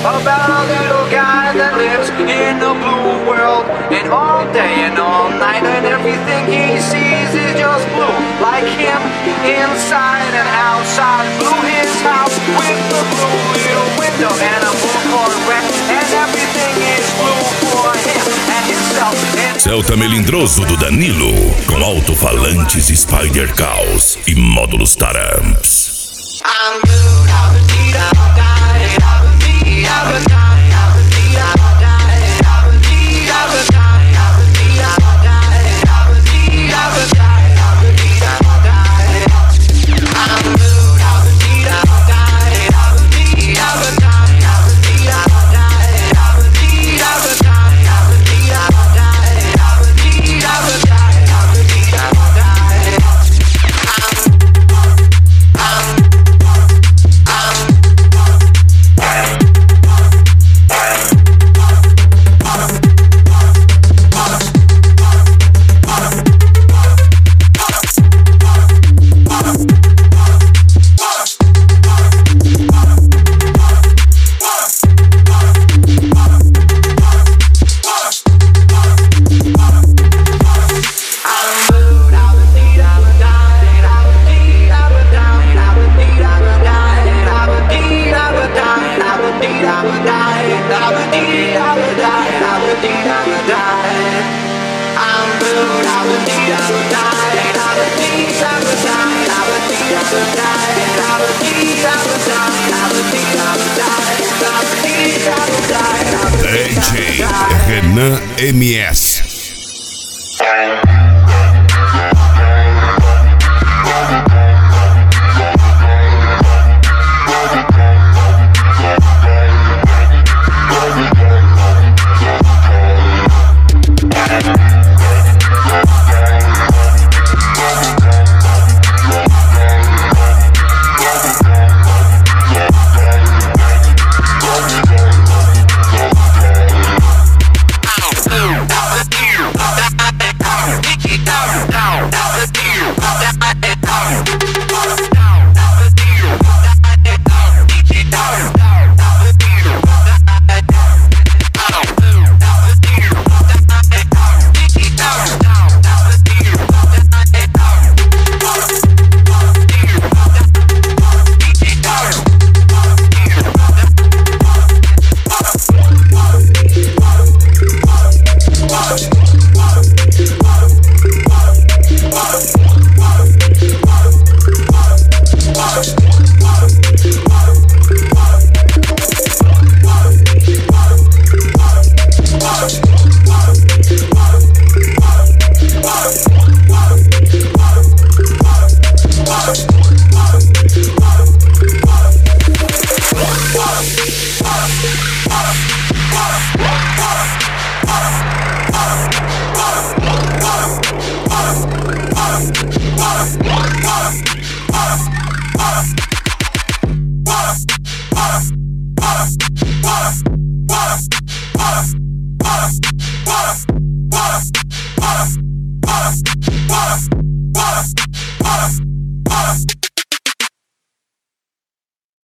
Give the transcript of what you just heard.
about a little guy that lives in a blue world, and all day and all night, and everything he sees is just blue. Like him, inside and outside, blue his house with the blue little window and a blue Corvette, and everything is blue for him and himself. Celta melindroso do Danilo, com alto-falantes Spider Caos e módulos Taramps. I'm blue, I would need a die, I would need, I would die. DJ Renan MS.